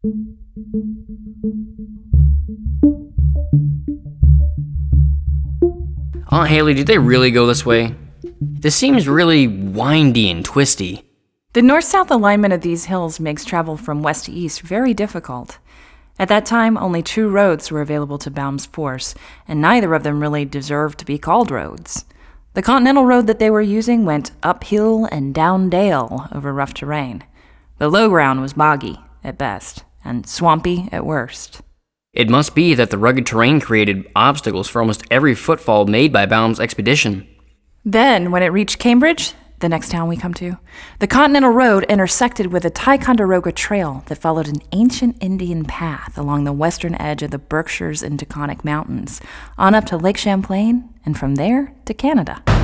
Aunt Haley, did they really go this way? This seems really windy and twisty. The north-south alignment of these hills makes travel from west to east very difficult. At that time, only 2 roads were available to Baum's force, and neither of them really deserved to be called roads. The Continental Road that they were using went uphill and down dale over rough terrain. The low ground was boggy, at best, and swampy at worst. It must be that the rugged terrain created obstacles for almost every footfall made by Baum's expedition. Then, when it reached Cambridge, the next town we come to, the Continental Road intersected with a Ticonderoga Trail that followed an ancient Indian path along the western edge of the Berkshires and Taconic Mountains, on up to Lake Champlain, and from there to Canada.